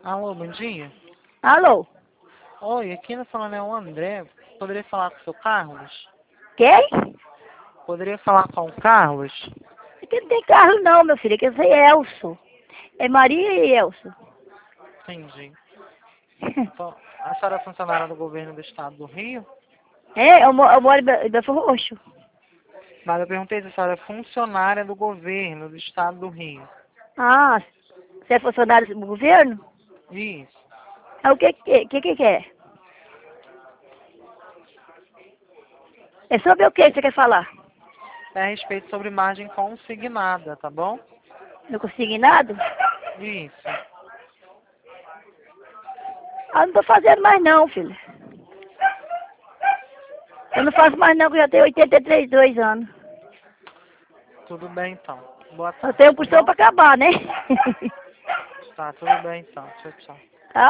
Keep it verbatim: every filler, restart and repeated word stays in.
Alô, bom dia. Alô? Oi, aqui na falando é o André. Poderia falar com o seu Carlos? Quem? Poderia falar com o Carlos? Aqui não tem carro não, meu filho. Aqui eu sei Elso. É Maria e Elso. Entendi. Então, a senhora é funcionária do governo do estado do Rio? É, eu, mo- eu moro em Be- em Belfort Roxo. Mas eu perguntei se a senhora é funcionária do governo do estado do Rio. Ah, você é funcionário do governo? Isso. É o que que, que que é? É sobre o que você quer falar? É a respeito sobre margem consignada, tá bom? Não consigo nada? Isso. Ah, não tô fazendo mais não, filho. Eu não faço mais não, que eu já tenho oitenta e três, dois anos. Tudo bem então. Boa Só tarde, tenho tá opção bom? pra acabar, né? Tá, tudo bem então. Tchau, tchau.